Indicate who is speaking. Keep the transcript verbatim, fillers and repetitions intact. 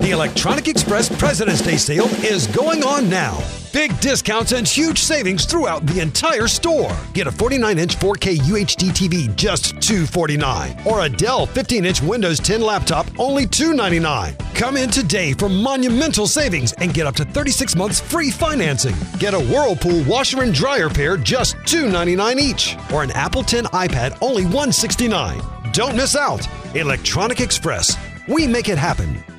Speaker 1: The Electronic Express President's Day sale is going on now. Big discounts and huge savings throughout the entire store. Get a forty-nine inch four K U H D T V just two hundred forty-nine dollars, or a Dell fifteen inch Windows ten laptop only two hundred ninety-nine dollars. Come in today for monumental savings and get up to thirty-six months free financing. Get a Whirlpool washer and dryer pair just two hundred ninety-nine dollars each, or an Apple ten iPad only one hundred sixty-nine dollars. Don't miss out. Electronic Express. We make it happen.